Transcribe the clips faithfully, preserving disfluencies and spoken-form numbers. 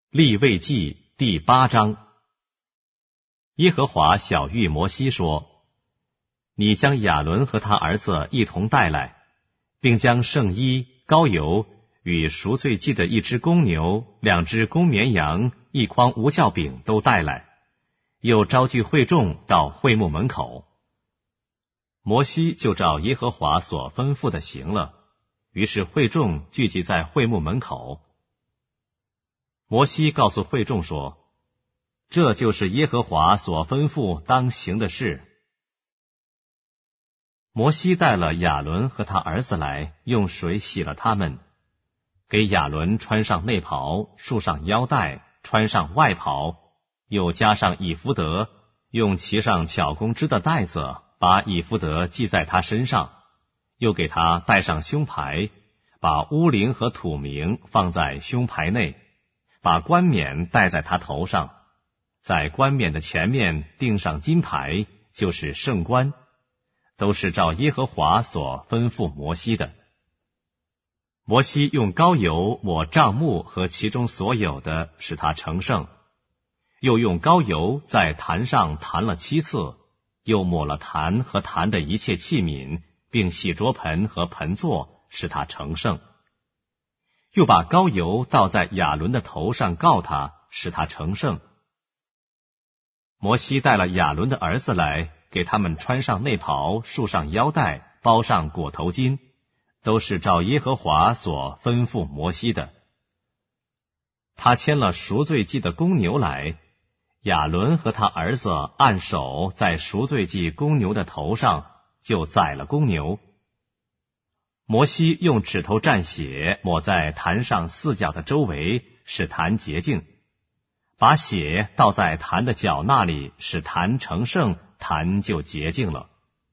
利未记第八章。耶和华晓谕摩西说：你将亚伦和他儿子一同带来，并将圣衣、膏油与赎罪祭的一只公牛、两只公绵羊、一筐无酵饼都带来，又招聚会众到会幕门口。摩西就照耶和华所吩咐的行了，于是会众聚集在会幕门口。摩西告诉会众说：这就是耶和华所吩咐当行的事。摩西带了亚伦和他儿子来，用水洗了他们，给亚伦穿上内袍，束上腰带，穿上外袍，又加上以弗得，用其上巧工织的带子把以弗得系在他身上，又给他戴上胸牌，把乌灵和土明放在胸牌内，把冠冕戴在他头上，在冠冕的前面钉上金牌，就是圣冠，都是照耶和华所吩咐摩西的。摩西用膏油抹帐幕和其中所有的，使它成圣，又用膏油在坛上弹了七次，又抹了坛和坛的一切器皿，并洗濯盆和盆座，使它成圣。又把膏油倒在亚伦的头上，告他，使他成圣。摩西带了亚伦的儿子来，给他们穿上内袍，束上腰带，包上裹头巾，都是照耶和华所吩咐摩西的。他牵了赎罪祭的公牛来，亚伦和他儿子按手在赎罪祭公牛的头上，就宰了公牛。摩西用指头蘸血抹在坛上四角的周围，使坛洁净，把血倒在坛的角那里，使坛成圣，坛就洁净了。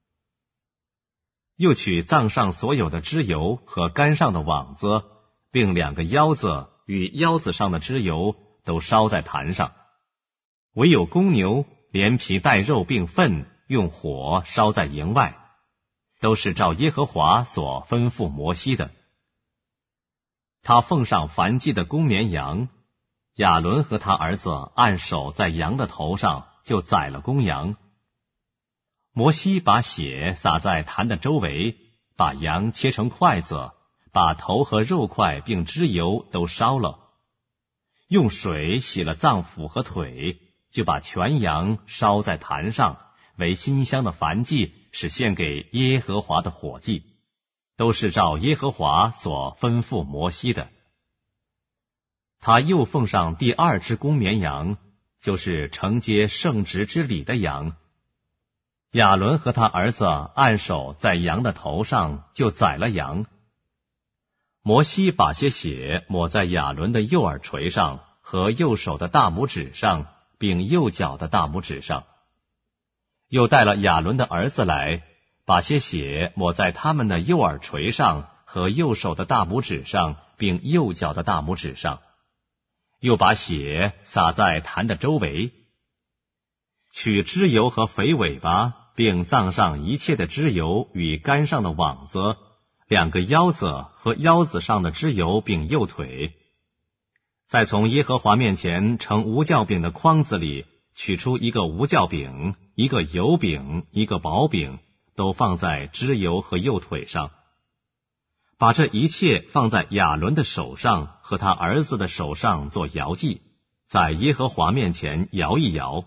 又取脏上所有的脂油和肝上的网子，并两个腰子与腰子上的脂油都烧在坛上，唯有公牛连皮带肉并粪用火烧在营外，都是照耶和华所吩咐摩西的。他奉上燔祭的公绵羊，亚伦和他儿子按手在羊的头上，就宰了公羊。摩西把血洒在坛的周围，把羊切成筷子，把头和肉块并脂油都烧了，用水洗了脏腑和腿，就把全羊烧在坛上，为馨香的燔祭，是献给耶和华的火祭，都是照耶和华所吩咐摩西的。他又奉上第二只公绵羊，就是承接圣职之礼的羊。亚伦和他儿子按手在羊的头上，就宰了羊。摩西把些血抹在亚伦的右耳垂上和右手的大拇指上，并右脚的大拇指上。又带了亚伦的儿子来，把些血抹在他们的右耳垂上和右手的大拇指上，并右脚的大拇指上。又把血洒在坛的周围，取脂油和肥尾巴，并脏上一切的脂油与肝上的网子，两个腰子和腰子上的脂油，并右腿。再从耶和华面前盛无酵饼的筐子里取出一个无酵饼，一个油饼，一个薄饼，都放在脂油和右腿上。把这一切放在亚伦的手上和他儿子的手上做摇祭，在耶和华面前摇一摇。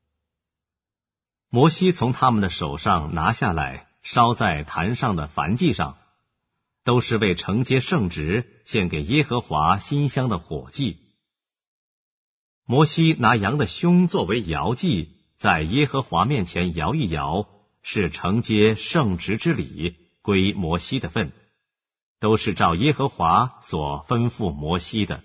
摩西从他们的手上拿下来，烧在坛上的燔祭上，都是为承接圣职，献给耶和华馨香的火祭。摩西拿羊的胸作为摇祭，在耶和华面前摇一摇，是承接圣职之礼，归摩西的份，都是照耶和华所吩咐摩西的。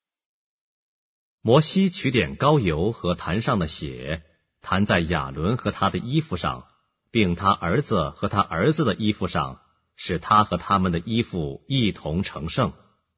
摩西取点膏油和坛上的血，弹在亚伦和他的衣服上，并他儿子和他儿子的衣服上，使他和他们的衣服一同成圣。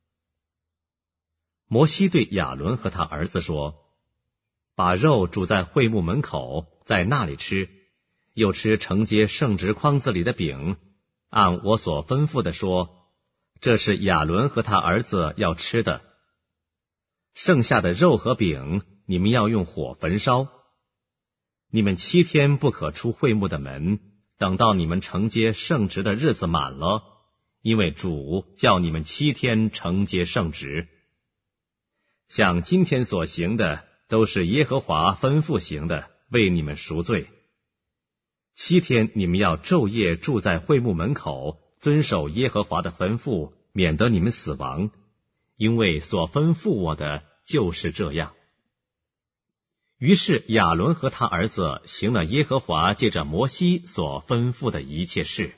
摩西对亚伦和他儿子说：把肉煮在会幕门口，在那里吃，又吃承接圣职筐子里的饼，按我所吩咐的说，这是亚伦和他儿子要吃的。 剩下的肉和饼，你们要用火焚烧。你们七天不可出会幕的门，等到你们承接圣职的日子满了，因为主叫你们七天承接圣职。像今天所行的，都是耶和华吩咐行的，为你们赎罪。七天你们要昼夜住在会幕门口，遵守耶和华的吩咐，免得你们死亡，因为所吩咐我的就是这样。于是亚伦和他儿子行了耶和华借着摩西所吩咐的一切事。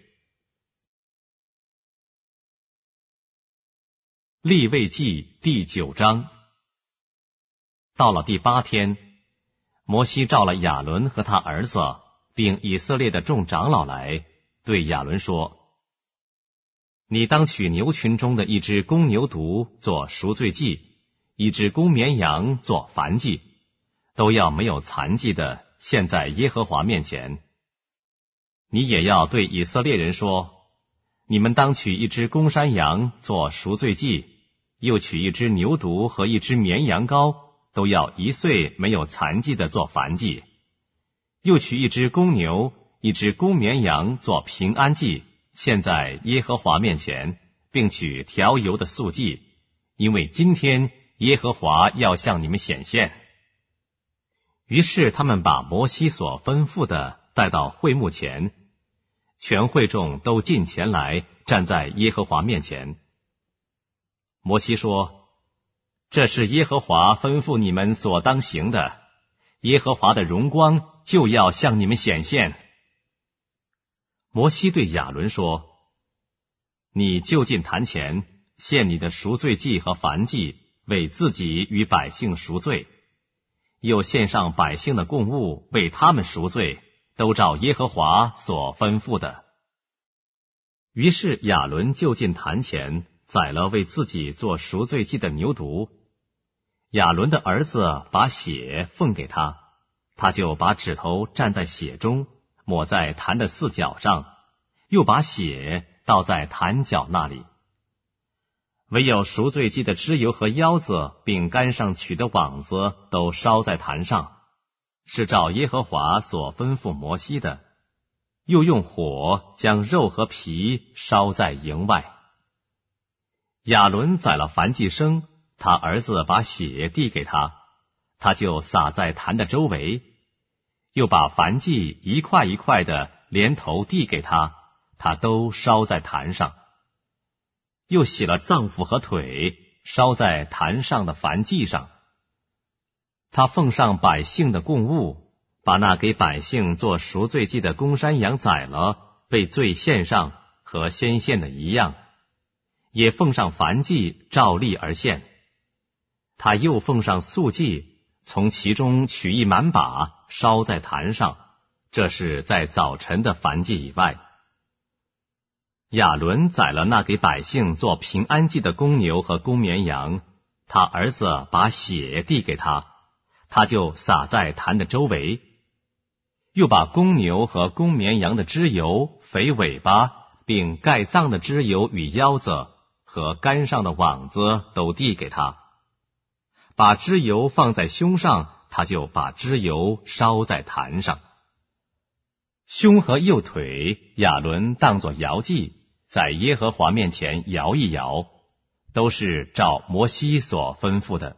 利未记第九章。到了第八天，摩西召了亚伦和他儿子并以色列的众长老来，对亚伦说：你当取牛群中的一只公牛犊做赎罪祭，一只公绵羊做燔祭，都要没有残疾的献在耶和华面前。你也要对以色列人说：你们当取一只公山羊做赎罪祭，又取一只牛犊和一只绵羊羔，都要一岁没有残疾的做燔祭，又取一只公牛，一只公绵羊做平安祭，献在耶和华面前，并取调油的素祭，因为今天耶和华要向你们显现。于是他们把摩西所吩咐的带到会幕前，全会众都进前来，站在耶和华面前。摩西说：这是耶和华吩咐你们所当行的，耶和华的荣光就要向你们显现。摩西对亚伦说：你就近坛前，献你的赎罪祭和燔祭，为自己与百姓赎罪，又献上百姓的供物，为他们赎罪，都照耶和华所吩咐的。于是亚伦就近坛前，宰了为自己做赎罪祭的牛犊。亚伦的儿子把血奉给他，他就把指头蘸在血中，抹在坛的四角上，又把血倒在坛角那里。唯有赎罪祭的脂油和腰子，并杆上取的网子，都烧在坛上，是照耶和华所吩咐摩西的。又用火将肉和皮烧在营外。亚伦宰了燔祭牲，他儿子把血递给他，他就撒在坛的周围，又把燔祭一块一块的连头递给他，他都烧在坛上。又洗了脏腑和腿，烧在坛上的燔祭上。他奉上百姓的供物，把那给百姓做赎罪祭的公山羊宰了，为罪献上，和先献的一样，也奉上燔祭，照例而献。他又奉上素祭，从其中取一满把，烧在坛上，这是在早晨的燔祭以外。亚伦宰了那给百姓做平安祭的公牛和公绵羊，他儿子把血递给他，他就撒在坛的周围，又把公牛和公绵羊的脂油、肥尾巴，并盖脏的脂油与腰子和杆上的网子都递给他。把脂油放在胸上，他就把脂油烧在坛上。胸和右腿亚伦当作摇祭，在耶和华面前摇一摇，都是照摩西所吩咐的。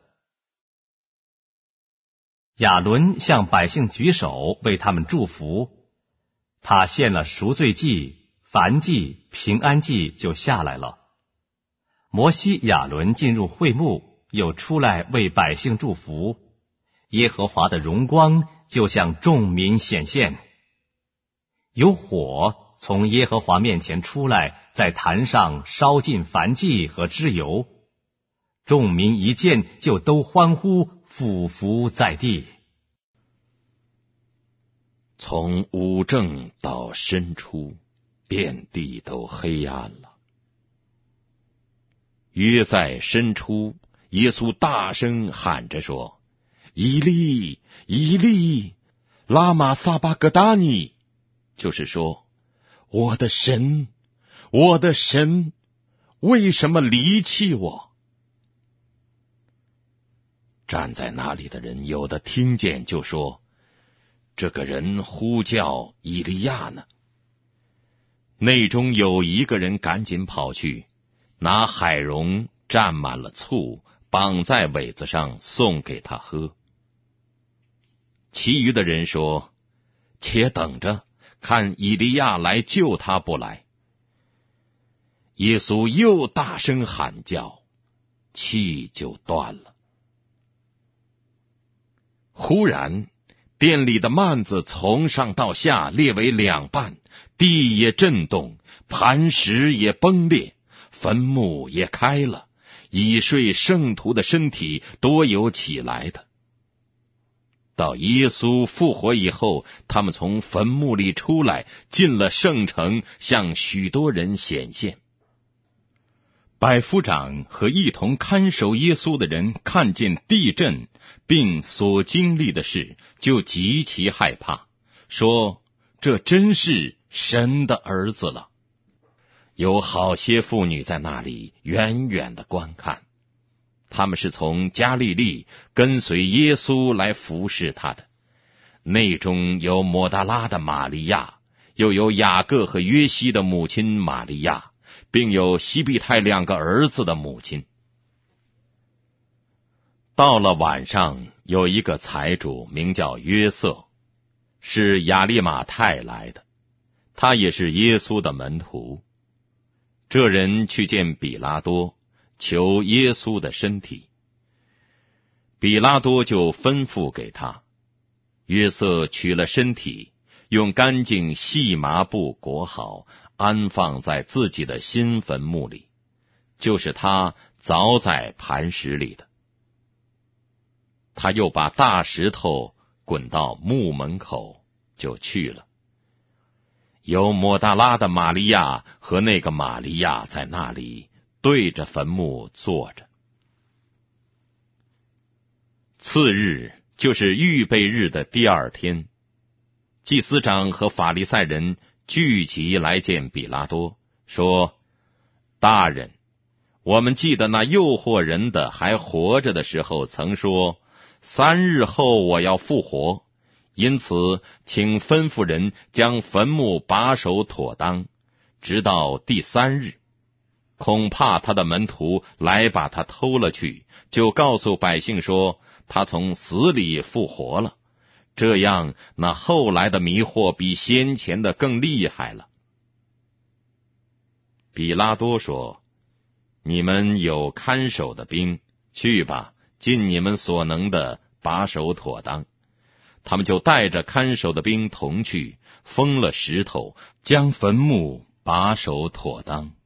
亚伦向百姓举手，为他们祝福。他献了赎罪祭、燔祭、平安祭，就下来了。摩西、亚伦进入会幕，又出来为百姓祝福。耶和华的荣光就向众民显现。有火从耶和华面前出来，在坛上烧尽燔祭和脂油。众民一见，就都欢呼，俯伏在地。 从午正到申初，遍地都黑暗了。约在申初，耶稣大声喊着说：以利，以利，拉玛撒巴格达尼，就是说，我的神，我的神，为什么离弃我？ 站在那里的人有的听见就说，这个人呼叫以利亚呢。内中有一个人赶紧跑去，拿海蓉蘸满了醋，绑在苇子上送给他喝。其余的人说，且等着，看以利亚来救他不来。耶稣又大声喊叫，气就断了。忽然殿里的幔子从上到下裂为两半，地也震动，磐石也崩裂，坟墓也开了，已睡圣徒的身体多有起来的。到耶稣复活以后，他们从坟墓里出来，进了圣城，向许多人显现。 百夫长和一同看守耶稣的人看见地震并所经历的事，就极其害怕，说这真是神的儿子了。 有好些妇女在那里远远的观看，他们是从加利利跟随耶稣来服侍他的，内中有抹大拉的玛利亚，又有雅各和约西的母亲玛利亚，并有西庇太两个儿子的母亲。到了晚上，有一个财主名叫约瑟，是亚利马太来的，他也是耶稣的门徒。这人去见比拉多，求耶稣的身体。比拉多就吩咐给他，约瑟取了身体，用干净细麻布裹好，安放在自己的新坟墓里，就是他凿在磐石里的。他又把大石头滚到墓门口，就去了。有抹大拉的玛利亚和那个玛利亚在那里对着坟墓坐着。次日，就是预备日的第二天，祭司长和法利赛人聚集来见比拉多，说，大人，我们记得那诱惑人的还活着的时候曾说，三日后我要复活，因此请吩咐人将坟墓把守妥当，直到第三日，恐怕他的门徒来把他偷了去，就告诉百姓说，他从死里复活了，这样那后来的迷惑比先前的更厉害了。比拉多说，你们有看守的兵，去吧，尽你们所能的把守妥当。他们就带着看守的兵同去，封了石头，将坟墓把守妥当。